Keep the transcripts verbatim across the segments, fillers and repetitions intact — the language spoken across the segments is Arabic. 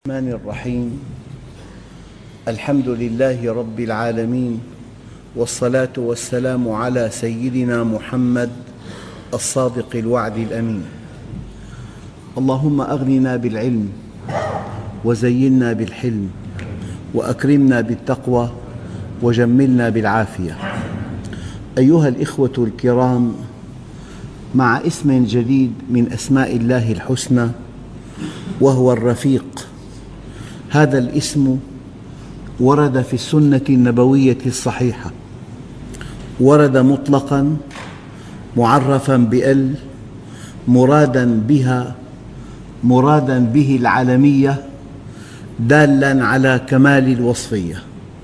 الرحمن الرحيم. الحمد لله رب العالمين، والصلاة والسلام على سيدنا محمد الصادق الوعد الأمين. اللهم أغننا بالعلم، وزينا بالحلم، وأكرمنا بالتقوى، وجملنا بالعافية. أيها الإخوة الكرام، مع اسم جديد من أسماء الله الحسنى وهو الرفيق. هذا الاسم ورد في السنة النبوية الصحيحة، ورد مطلقاً معرفاً بأل، مراداً بها مراداً به العلمية، دالاً على كمال الوصفية.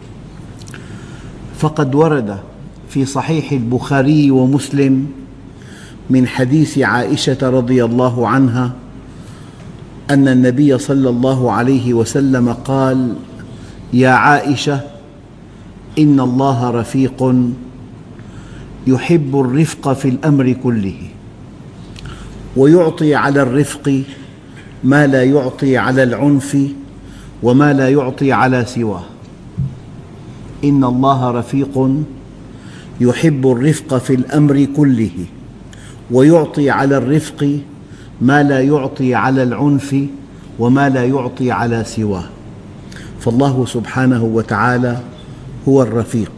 فقد ورد في صحيح البخاري ومسلم من حديث عائشة رضي الله عنها أن النبي صلى الله عليه وسلم قال: يا عائشة، إن الله رفيق يحب الرفق في الأمر كله، ويعطي على الرفق ما لا يعطي على العنف، وما لا يعطي على سواه. إن الله رفيق يحب الرفق في الأمر كله، ويعطي على الرفق ما لا يعطي على العنف، وما لا يعطي على سواه. فالله سبحانه وتعالى هو الرفيق.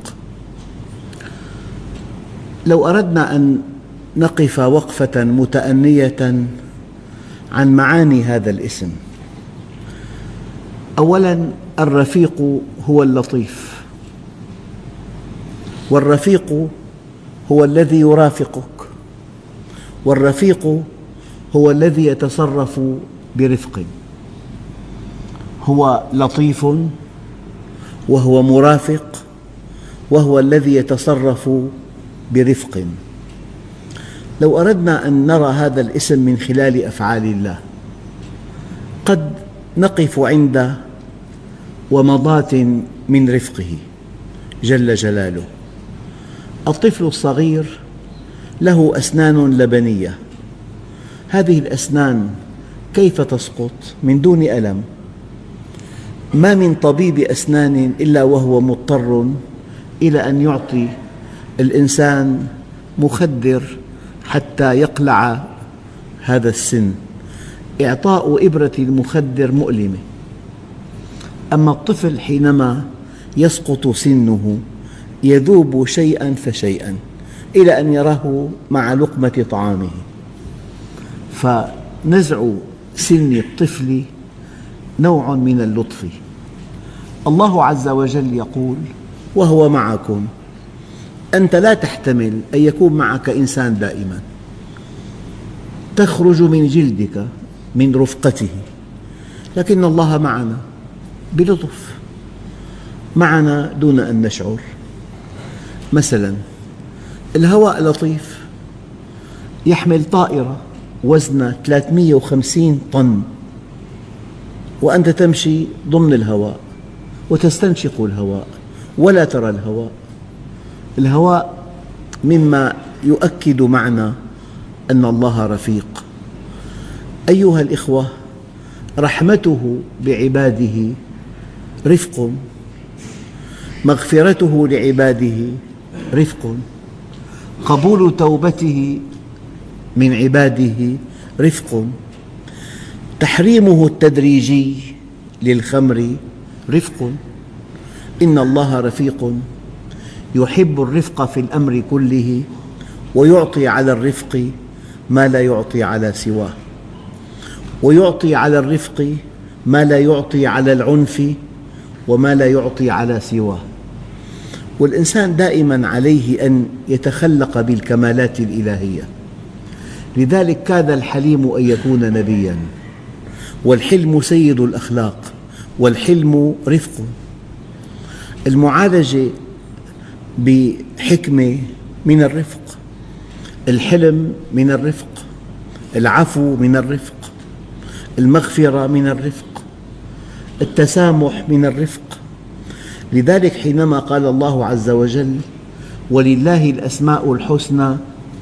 لو أردنا أن نقف وقفة متأنية عن معاني هذا الاسم، أولاً الرفيق هو اللطيف، والرفيق هو الذي يرافقك، والرفيق هو الذي يتصرف برفق. هو لطيف، وهو مرافق، وهو الذي يتصرف برفق. لو أردنا أن نرى هذا الاسم من خلال أفعال الله، قد نقف عند ومضات من رفقه جل جلاله. الطفل الصغير له أسنان لبنية، هذه الأسنان كيف تسقط من دون ألم؟ ما من طبيب أسنان إلا وهو مضطر إلى أن يعطي الإنسان مخدر حتى يقلع هذا السن. إعطاء إبرة المخدر مؤلمة، أما الطفل حينما يسقط سنه يذوب شيئاً فشيئاً إلى أن يراه مع لقمة طعامه. فنزع سن الطفل نوع من اللطف. الله عز وجل يقول: وهو معكم. أنت لا تحتمل أن يكون معك إنسان دائماً، تخرج من جلدك من رفقته، لكن الله معنا بلطف، معنا دون أن نشعر. مثلاً الهواء لطيف، يحمل طائرة وزنها ثلاثمئة وخمسين طن، وأنت تمشي ضمن الهواء وتستنشق الهواء ولا ترى الهواء. الهواء مما يؤكد معنى أن الله رفيق. أيها الإخوة، رحمته بعباده رفق، مغفرته لعباده رفق، قبول توبته من عباده رفق، تحريمه التدريجي للخمر رفق. إن الله رفيق يحب الرفق في الأمر كله، ويعطي على الرفق ما لا يعطي على سواه، ويعطي على الرفق ما لا يعطي على العنف، وما لا يعطي على سواه. والإنسان دائماً عليه أن يتخلق بالكمالات الإلهية. لذلك كاد الحليم أن يكون نبياً، والحلم سيد الأخلاق، والحلم رفق. المعالجة بحكمة من الرفق، الحلم من الرفق، العفو من الرفق، المغفرة من الرفق، التسامح من الرفق. لذلك حينما قال الله عز وجل: ولله الأسماء الحسنى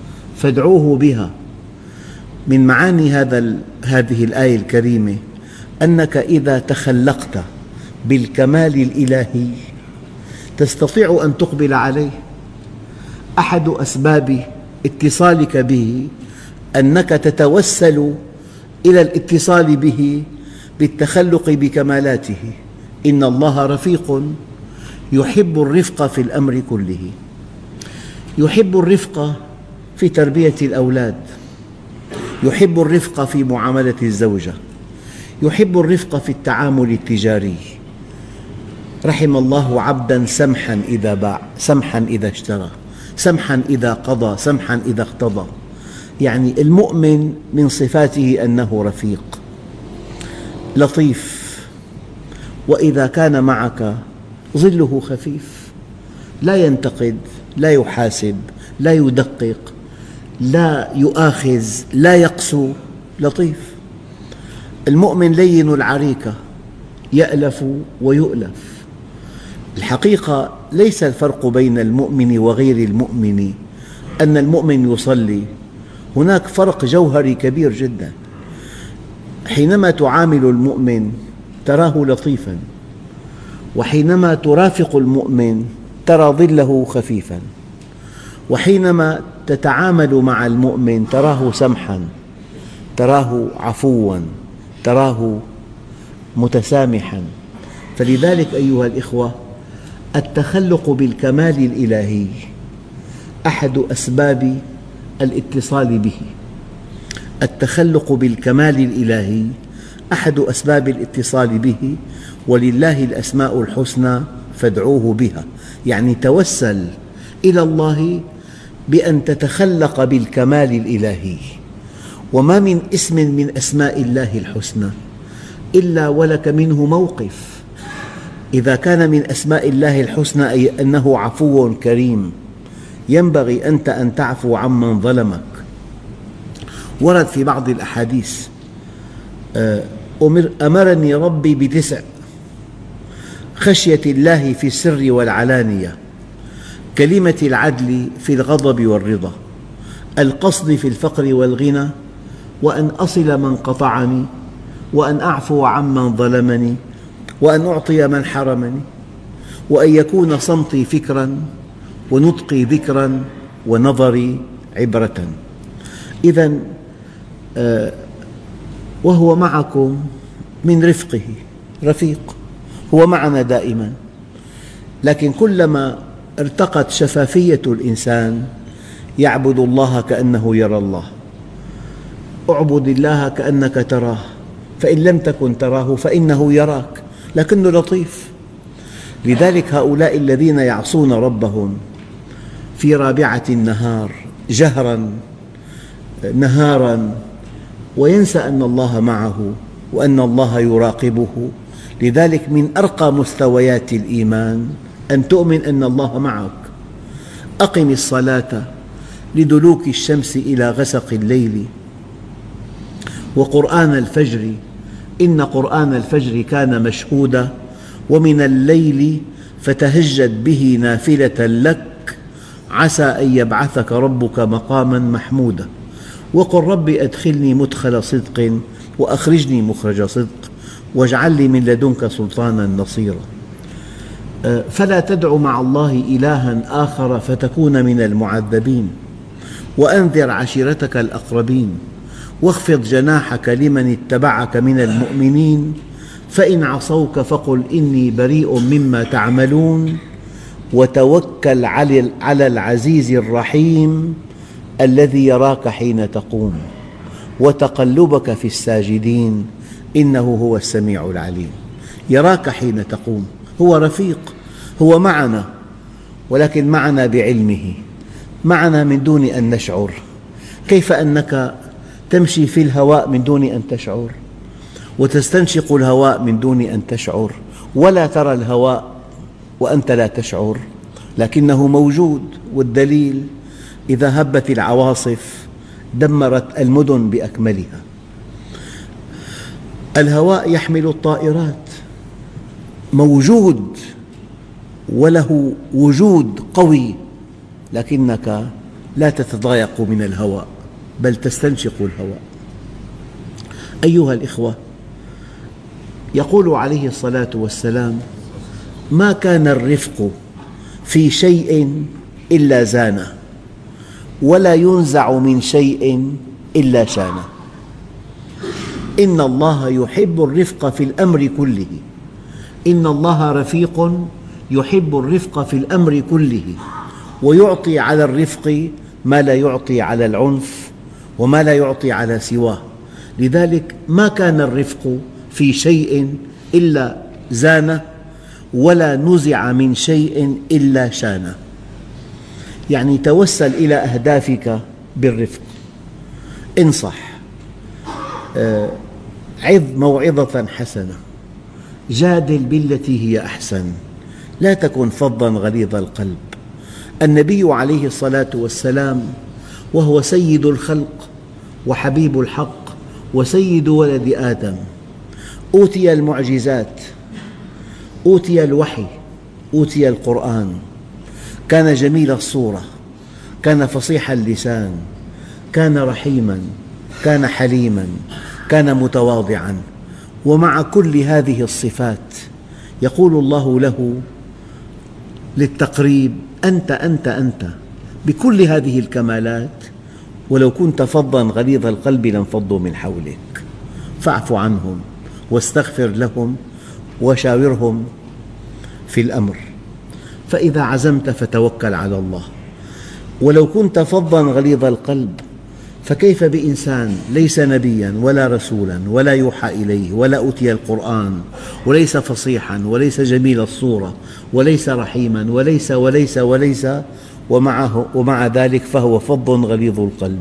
فادعوه بها، من معاني هذا هذه الآية الكريمة أنك إذا تخلقت بالكمال الإلهي تستطيع أن تقبل عليه. أحد أسباب اتصالك به أنك تتوسل إلى الاتصال به بالتخلق بكمالاته. إن الله رفيق يحب الرفق في الأمر كله، يحب الرفق في تربية الأولاد، يحب الرفق في معاملة الزوجة، يحب الرفق في التعامل التجاري. رحم الله عبداً سمحاً إذا باع، سمحاً إذا اشترى، سمحاً إذا قضى، سمحاً إذا اقتضى. يعني المؤمن من صفاته أنه رفيق لطيف، وإذا كان معك ظله خفيف، لا ينتقد، لا يحاسب، لا يدقق، لا يؤاخذ، لا يقسو، لطيف. المؤمن لين العريكة، يألف ويؤلف. الحقيقة ليس الفرق بين المؤمن وغير المؤمن أن المؤمن يصلي، هناك فرق جوهري كبير جدا. حينما تعامل المؤمن تراه لطيفا، وحينما ترافق المؤمن ترى ظله خفيفا، وحينما تتعامل مع المؤمن تراه سمحا، تراه عفوا، تراه متسامحا. فلذلك أيها الإخوة، التخلق بالكمال الإلهي أحد أسباب الاتصال به. التخلق بالكمال الإلهي أحد أسباب الاتصال به. ولله الأسماء الحسنى فادعوه بها، يعني توسل إلى الله بأن تتخلق بالكمال الإلهي. وما من اسم من أسماء الله الحسنى إلا ولك منه موقف. إذا كان من أسماء الله الحسنى أي أنه عفو كريم، ينبغي أنت أن تعفو عمن ظلمك. ورد في بعض الأحاديث أمرني ربي بتسع: خشية الله في السر والعلانية، كلمة العدل في الغضب والرضا، القصد في الفقر والغنى، وأن أصل من قطعني، وأن أعفو عمن ظلمني، وأن أعطي من حرمني، وأن يكون صمتي فكراً، ونطقي ذكراً، ونظري عبرة. إذن وهو معكم من رفقه، رفيق، هو معنا دائماً. لكن كلما ارتقت شفافية الإنسان يعبد الله كأنه يرى الله. اعبد الله كأنك تراه، فإن لم تكن تراه فإنه يراك، لكنه لطيف. لذلك هؤلاء الذين يعصون ربهم في رابعة النهار جهراً نهاراً وينسى أن الله معه وأن الله يراقبه. لذلك من أرقى مستويات الإيمان أن تؤمن أن الله معك. أقم الصلاة لدلوك الشمس إلى غسق الليل وقرآن الفجر إن قرآن الفجر كان مشهودا، ومن الليل فتهجد به نافلة لك عسى أن يبعثك ربك مقاما محمودا، وقل رب أدخلني مدخل صدق وأخرجني مخرج صدق واجعل لي من لدنك سلطانا نصيرا. فلا تدع مع الله إلها آخر فتكون من المعذبين، وأنذر عشيرتك الأقربين، واخفض جناحك لمن اتبعك من المؤمنين، فإن عصوك فقل إني بريء مما تعملون، وتوكل على العزيز الرحيم الذي يراك حين تقوم وتقلبك في الساجدين إنه هو السميع العليم. يراك حين تقوم، هو رفيق، هو معنا، ولكن معنا بعلمه، معنا من دون أن نشعر. كيف أنك تمشي في الهواء من دون أن تشعر، وتستنشق الهواء من دون أن تشعر، ولا ترى الهواء وأنت لا تشعر، لكنه موجود. والدليل إذا هبت العواصف دمرت المدن بأكملها. الهواء يحمل الطائرات، موجود وله وجود قوي، لكنك لا تتضايق من الهواء بل تستنشق الهواء. أيها الإخوة، يقول عليه الصلاة والسلام: ما كان الرفق في شيء إلا زانه، ولا ينزع من شيء إلا شانه. إن الله يحب الرفق في الأمر كله. إن الله رفيق يحب الرفق في الأمر كله، ويعطي على الرفق ما لا يعطي على العنف وما لا يعطي على سواه. لذلك ما كان الرفق في شيء إلا زانه، ولا نزع من شيء إلا شانه. يعني توسل إلى أهدافك بالرفق، انصح، عظ موعظة حسنة، جادل بالتي هي أحسن، لا تكن فظاً غليظ القلب. النبي عليه الصلاة والسلام وهو سيد الخلق وحبيب الحق وسيد ولد آدم، أوتي المعجزات، أوتي الوحي، أوتي القرآن، كان جميل الصورة، كان فصيح اللسان، كان رحيماً، كان حليماً، كان متواضعاً. ومع كل هذه الصفات يقول الله له للتقريب: أنت أنت أنت بكل هذه الكمالات، ولو كنت فظاً غليظ القلب لانفضوا من حولك، فاعف عنهم واستغفر لهم وشاورهم في الأمر، فإذا عزمت فتوكل على الله. ولو كنت فظاً غليظ القلب فكيف بإنسان ليس نبياً ولا رسولاً ولا يوحى إليه ولا أوتي القرآن وليس فصيحاً وليس جميل الصورة وليس رحيماً وليس وليس وليس ومعه ومع ذلك فهو فظ غليظ القلب.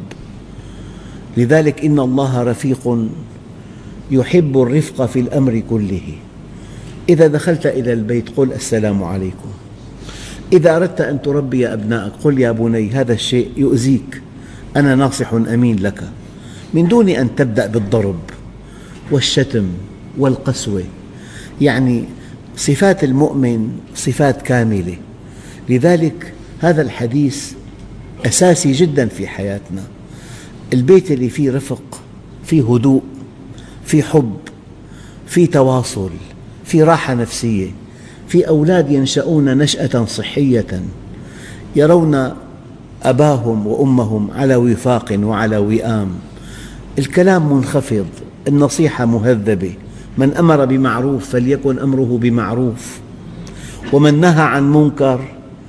لذلك إن الله رفيق يحب الرفق في الأمر كله. إذا دخلت إلى البيت قل: السلام عليكم. إذا أردت أن تربي أبنائك قل: يا بني هذا الشيء يؤذيك، أنا ناصح أمين لك، من دون أن تبدأ بالضرب والشتم والقسوة. يعني صفات المؤمن صفات كاملة. لذلك هذا الحديث أساسي جدا في حياتنا. البيت اللي فيه رفق، فيه هدوء، فيه حب، فيه تواصل، فيه راحة نفسية، في أولاد ينشأون نشأة صحية يرون أباهم وأمهم على وفاق وعلى وئام، الكلام منخفض، النصيحة مهذبة، من أمر بمعروف فليكن أمره بمعروف، ومن نهى عن منكر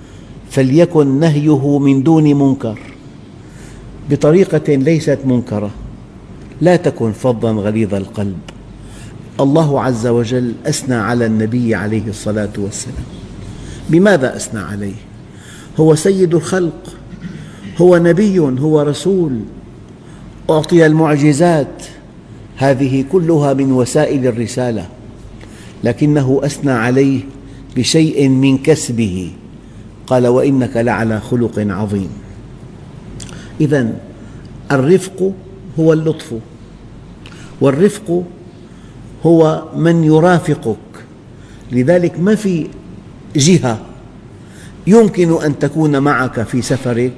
فليكن نهيه من دون منكر بطريقة ليست منكرة. لا تكن فظاً غليظ القلب. الله عز وجل أثنى على النبي عليه الصلاة والسلام. بماذا أثنى عليه؟ هو سيد الخلق، هو نبي، هو رسول، أعطي المعجزات، هذه كلها من وسائل الرسالة، لكنه أثنى عليه بشيء من كسبه، قال: وإنك لعلى خلق عظيم. إذن الرفق هو اللطف، والرفق هو من يرافقك. لذلك ما في جهة يمكن أن تكون معك في سفرك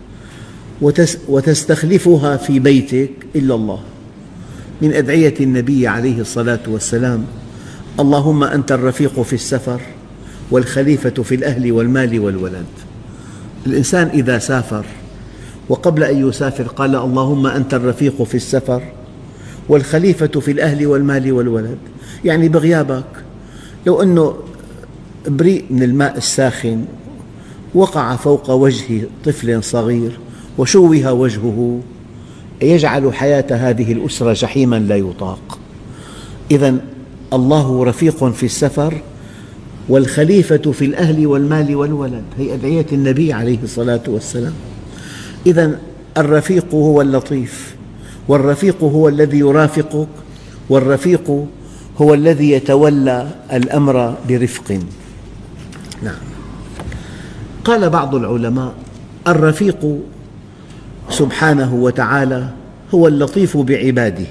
وتستخلفها في بيتك إلا الله. من أدعية النبي عليه الصلاة والسلام: اللهم أنت الرفيق في السفر والخليفة في الأهل والمال والولد. الإنسان إذا سافر وقبل أن يسافر قال: اللهم أنت الرفيق في السفر والخليفة في الأهل والمال والولد، يعني بغيابك لو أنه بريء من الماء الساخن وقع فوق وجه طفل صغير وشوه وجهه يجعل حياة هذه الأسرة جحيماً لا يطاق. إذن الله رفيق في السفر والخليفة في الأهل والمال والولد، هي أدعية النبي عليه الصلاة والسلام. إذن الرفيق هو اللطيف، والرفيق هو الذي يرافقك، والرفيق هو الذي يتولى الأمر برفق. نعم. قال بعض العلماء: الرفيق سبحانه وتعالى هو اللطيف بعباده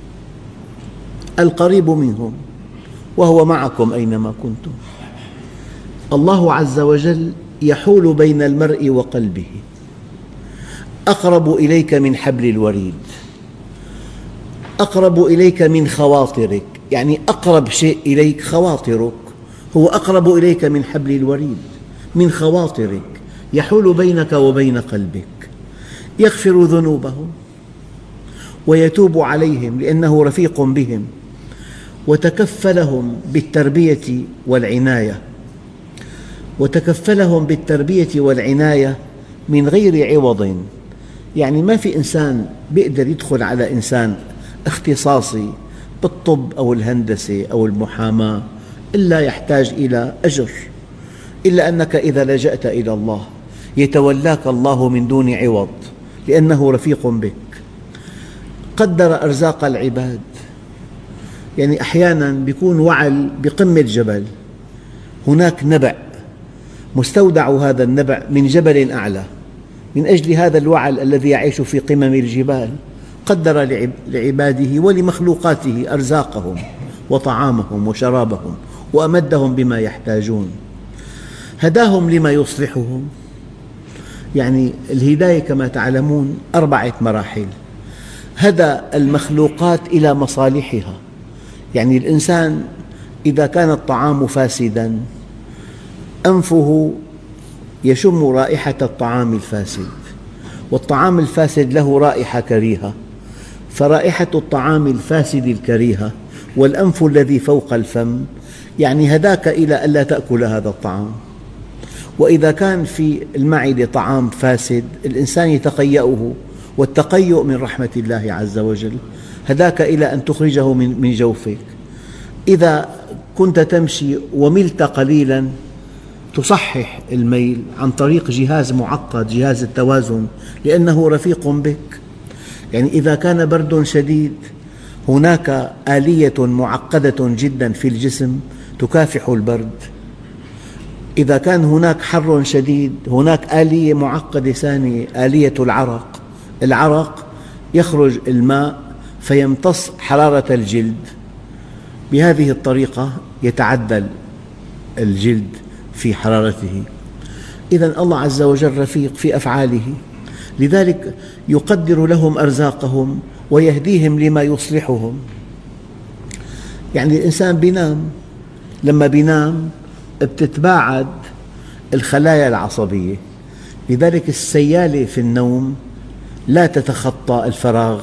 القريب منهم، وهو معكم أينما كنتم. الله عز وجل يحول بين المرء وقلبه، أقرب إليك من حبل الوريد، أقرب إليك من خواطرك. يعني أقرب شيء إليك خواطرك، هو أقرب إليك من حبل الوريد، من خواطرك، يحول بينك وبين قلبك. يغفر ذنوبهم ويتوب عليهم لأنه رفيق بهم، وتكفلهم بالتربية والعناية، وتكفلهم بالتربية والعناية من غير عوض. يعني ما في إنسان يقدر يدخل على إنسان اختصاصي بالطب أو الهندسة أو المحاماة إلا يحتاج إلى أجر، إلا أنك إذا لجأت إلى الله يتولاك الله من دون عوض لأنه رفيق بك. قدر أرزاق العباد، يعني أحياناً بيكون وعل بقمة الجبل، هناك نبع مستودع هذا النبع من جبل أعلى، من أجل هذا الوعل الذي يعيش في قمم الجبال قدر لعباده ولمخلوقاته أرزاقهم وطعامهم وشرابهم، وأمدهم بما يحتاجون. هداهم لما يصلحهم. يعني الهداية كما تعلمون أربعة مراحل. هدى المخلوقات إلى مصالحها، يعني الإنسان إذا كان الطعام فاسداً أنفه يشم رائحة الطعام الفاسد، والطعام الفاسد له رائحة كريهة، فرائحة الطعام الفاسد الكريهة والأنف الذي فوق الفم يعني هداك إلى ألا تأكل هذا الطعام. وإذا كان في المعدة طعام فاسد الإنسان يتقيأه، والتقيؤ من رحمة الله عز وجل، هداك إلى أن تخرجه من جوفك. إذا كنت تمشي وملت قليلاً تصحح الميل عن طريق جهاز معقد، جهاز التوازن، لأنه رفيق بك. يعني إذا كان برد شديد هناك آلية معقدة جدا في الجسم تكافح البرد. إذا كان هناك حر شديد هناك آلية معقدة ثانية، آلية العرق. العرق يخرج الماء فيمتص حرارة الجلد، بهذه الطريقة يتعدل الجلد في حرارته. إذن الله عز وجل رفيق في أفعاله، لذلك يقدر لهم أرزاقهم ويهديهم لما يصلحهم. يعني الإنسان بينام، لما بينام بتتباعد الخلايا العصبية، لذلك السيالة في النوم لا تتخطى الفراغ.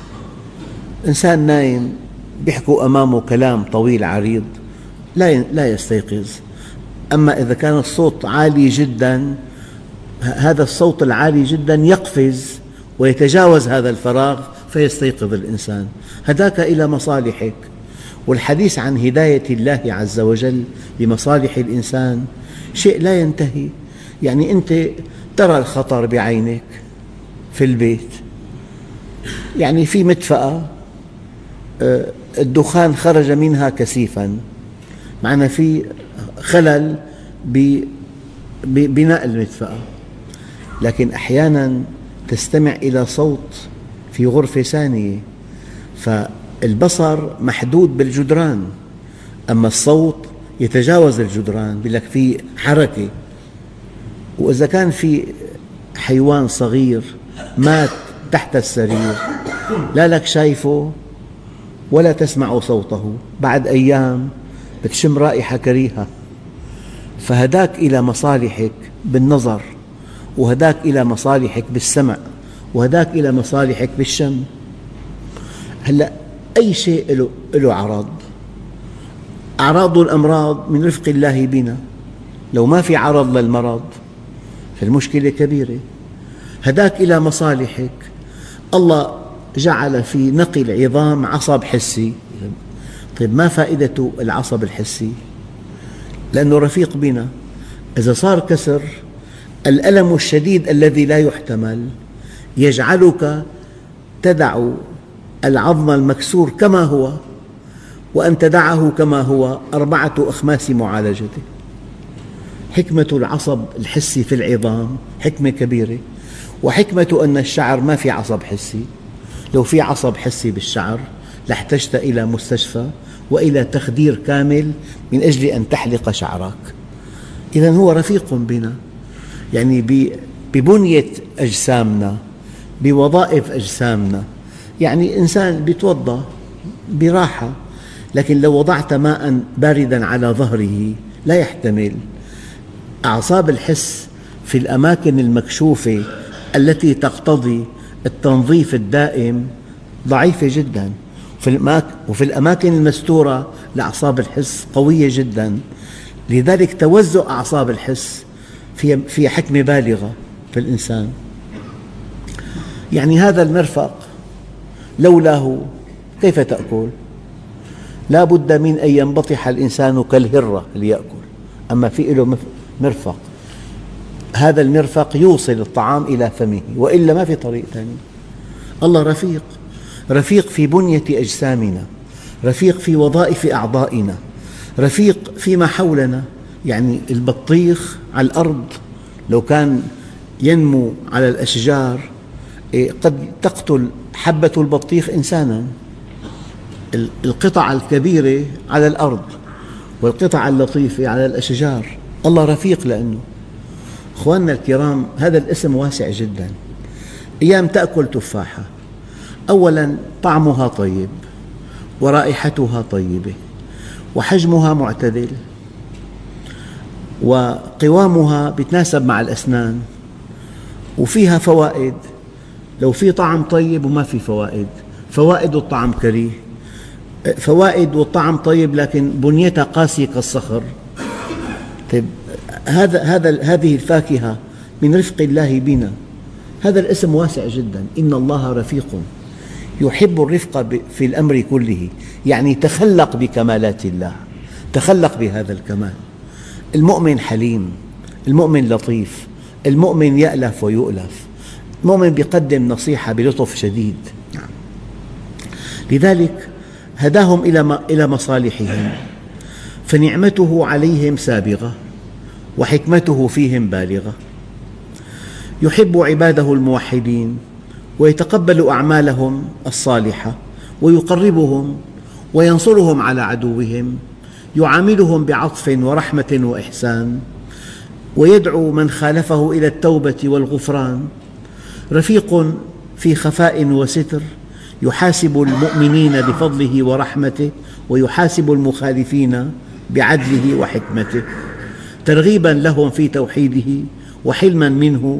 إنسان نايم يحكوا أمامه كلام طويل عريض لا يستيقظ. أما إذا كان الصوت عالي جدا، هذا الصوت العالي جدا يقفز ويتجاوز هذا الفراغ فيستيقظ الإنسان. هداك إلى مصالحك. والحديث عن هداية الله عز وجل لمصالح الإنسان شيء لا ينتهي. يعني أنت ترى الخطر بعينك في البيت، يعني في مدفأة الدخان خرج منها كثيفاً، معنى في خلل ببناء المدفأة. لكن أحياناً تستمع إلى صوت في غرفة ثانية، فالبصر محدود بالجدران، أما الصوت يتجاوز الجدران، يقول لك في حركة. وإذا كان في حيوان صغير مات تحت السرير لا لك شايفه ولا تسمع صوته، بعد أيام بتشم رائحة كريهة. فهداك إلى مصالحك بالنظر، وهداك إلى مصالحك بالسمع، وهداك إلى مصالحك بالشم. هلأ أي شيء له عرض، أعراض الأمراض من رفق الله بنا. لو ما في عرض للمرض فالمشكلة كبيرة. هداك إلى مصالحك. الله جعل في نقي العظام عصب حسي. طيب ما فائدة العصب الحسي؟ لأنه رفيق بنا. إذا صار كسر، الألم الشديد الذي لا يحتمل يجعلك تدع العظم المكسور كما هو، وأن تدعه كما هو أربعة أخماس معالجته. حكمة العصب الحسي في العظام حكمة كبيرة. وحكمة أن الشعر ما في عصب حسي. لو في عصب حسي بالشعر لاحتجت إلى مستشفى وإلى تخدير كامل من أجل أن تحلق شعرك. إذن هو رفيق بنا، يعني ببنية أجسامنا، بوظائف أجسامنا. يعني إنسان يتوضأ براحة، لكن لو وضعت ماء باردا على ظهره لا يحتمل. أعصاب الحس في الأماكن المكشوفة التي تقتضي التنظيف الدائم ضعيفة جدا، وفي الأماكن المستورة لأعصاب الحس قوية جدا. لذلك توزع أعصاب الحس في حكمة بالغة في الإنسان. يعني هذا المرفق لولاه كيف تأكل؟ لا بد من أن ينبطح الإنسان كالهرة ليأكل، أما في له مرفق، هذا المرفق يوصل الطعام إلى فمه، وإلا ما في طريق ثاني. الله رفيق، رفيق في بنية أجسامنا، رفيق في وظائف أعضائنا، رفيق فيما حولنا. يعني البطيخ على الأرض لو كان ينمو على الأشجار قد تقتل حبة البطيخ إنسانا. القطع الكبيرة على الأرض والقطع اللطيفة على الأشجار. الله رفيق لأنه. أخواننا الكرام، هذا الاسم واسع جدا. أيام تأكل تفاحة، أولا طعمها طيب ورائحتها طيبة وحجمها معتدل وقوامها يتناسب مع الأسنان وفيها فوائد. لو في طعم طيب وما في فوائد، فوائد الطعم كريه، فوائد والطعم طيب لكن بنيتها قاسية كالصخر. طيب هذا هذا هذه الفاكهة من رفق الله بنا. هذا الاسم واسع جدا. إن الله رفيق يحب الرفق في الأمر كله، يعني تخلق بكمالات الله، تخلق بهذا الكمال. المؤمن حليم، المؤمن لطيف، المؤمن يألف ويؤلف، المؤمن يقدم نصيحة بلطف شديد. لذلك هداهم إلى مصالحهم، فنعمته عليهم سابغة وحكمته فيهم بالغة. يحب عباده الموحدين ويتقبل أعمالهم الصالحة ويقربهم وينصرهم على عدوهم، يعاملهم بعطف ورحمة وإحسان، ويدعو من خالفه إلى التوبة والغفران. رفيق في خفاء وستر، يحاسب المؤمنين بفضله ورحمته ويحاسب المخالفين بعدله وحكمته، ترغيبا لهم في توحيده وحلما منه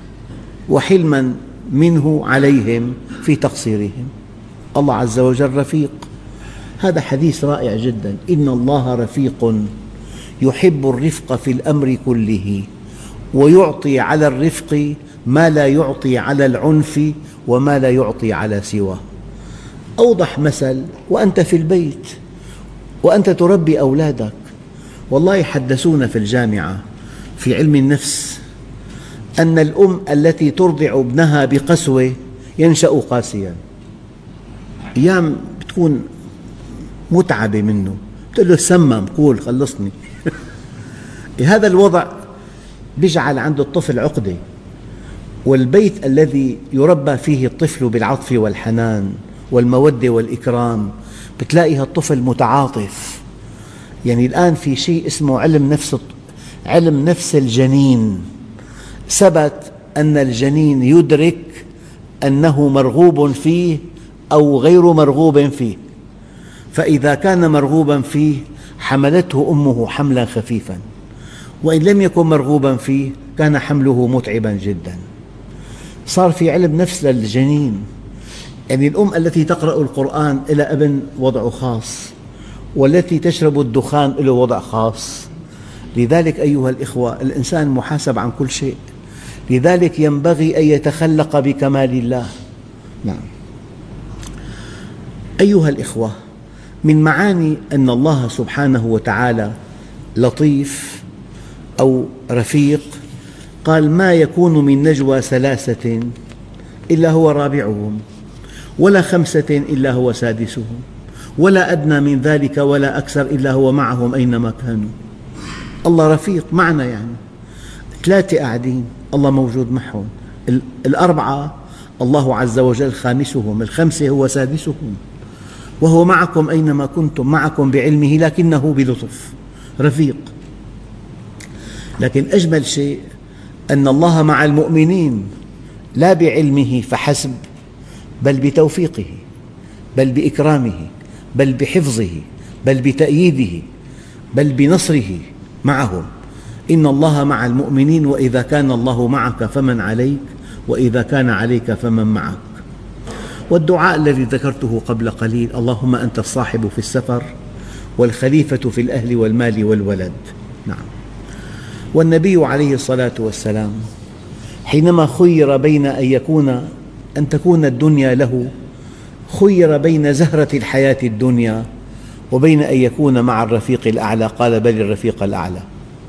وحلما منه عليهم في تقصيرهم. الله عز وجل رفيق. هذا حديث رائع جدا. إن الله رفيق يحب الرفق في الأمر كله ويعطي على الرفق ما لا يعطي على العنف وما لا يعطي على سواه. أوضح مثل وأنت في البيت وأنت تربي أولادك. والله حدثونا في الجامعة في علم النفس أن الأم التي ترضع ابنها بقسوة ينشأ قاسياً. أيام بتكون متعبة منه، تقول له سمم قول خلصني. هذا الوضع يجعل عند الطفل عقدة. والبيت الذي يربى فيه الطفل بالعطف والحنان والمودة والإكرام بتلاقي الطفل متعاطف. يعني الآن في شيء اسمه علم نفس علم نفس الجنين. ثبت أن الجنين يدرك أنه مرغوب فيه أو غير مرغوب فيه، فإذا كان مرغوبا فيه حملته أمه حملا خفيفا، وإن لم يكن مرغوبا فيه كان حمله متعبا جدا. صار في علم نفس للجنين. يعني الأم التي تقرأ القرآن إلى ابن وضع خاص، والتي تشرب الدخان له وضع خاص. لذلك أيها الإخوة، الإنسان محاسب عن كل شيء. لذلك ينبغي أن يتخلق بكمال الله. نعم. أيها الإخوة، من معاني أن الله سبحانه وتعالى لطيف أو رفيق، قال: ما يكون من نجوى ثلاثة إلا هو رابعهم، ولا خمسة إلا هو سادسهم، ولا أدنى من ذلك ولا أكثر إلا هو معهم أينما كانوا. الله رفيق معنا. يعني ثلاثة قاعدين الله موجود معهم، الأربعة الله عز وجل خامسهم، الخمسة هو سادسهم، وهو معكم أينما كنتم، معكم بعلمه لكنه بلطف، رفيق. لكن أجمل شيء أن الله مع المؤمنين لا بعلمه فحسب، بل بتوفيقه، بل بإكرامه، بل بحفظه، بل بتأييده، بل بنصره معهم. إن الله مع المؤمنين وإذا كان الله معك فمن عليك وإذا كان عليك فمن معك. والدعاء الذي ذكرته قبل قليل: اللهم أنت الصاحب في السفر والخليفة في الأهل والمال والولد. نعم. والنبي عليه الصلاة والسلام حينما خير بين أن يكون أن تكون الدنيا له، خير بين زهرة الحياة الدنيا وبين أن يكون مع الرفيق الأعلى، قال: بل الرفيق الأعلى.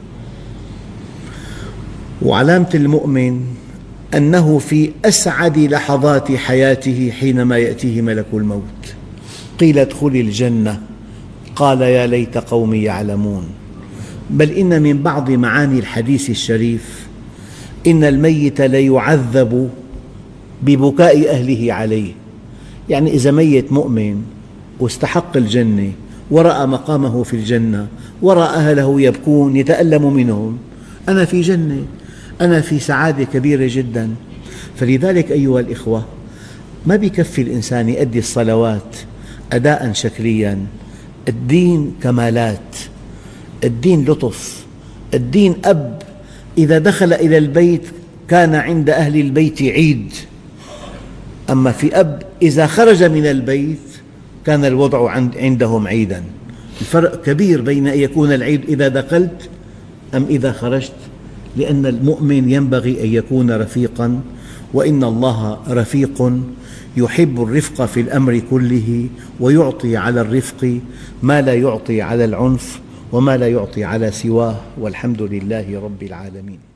وعلامة المؤمن أنه في أسعد لحظات حياته حينما يأتيه ملك الموت. قيل: ادخل الجنة، قال: يا ليت قومي يعلمون. بل إن من بعض معاني الحديث الشريف: إن الميت ليعذب ببكاء أهله عليه. يعني إذا ميت مؤمن واستحق الجنة ورأى مقامه في الجنة ورأى أهله يبكون يتألم منهم، أنا في جنة، أنا في سعادة كبيرة جدا. فلذلك أيها الإخوة، ما بيكفي الإنسان يؤدي الصلوات أداء شكليا. الدين كمالات، الدين لطف، الدين أب إذا دخل إلى البيت كان عند أهل البيت عيد، أما في أب إذا خرج من البيت كان الوضع عندهم عيدا. الفرق كبير بين أن يكون العيد إذا دخلت أم إذا خرجت، لأن المؤمن ينبغي أن يكون رفيقاً، وإن الله رفيق يحب الرفق في الأمر كله، ويعطي على الرفق ما لا يعطي على العنف وما لا يعطي على سواه، والحمد لله رب العالمين.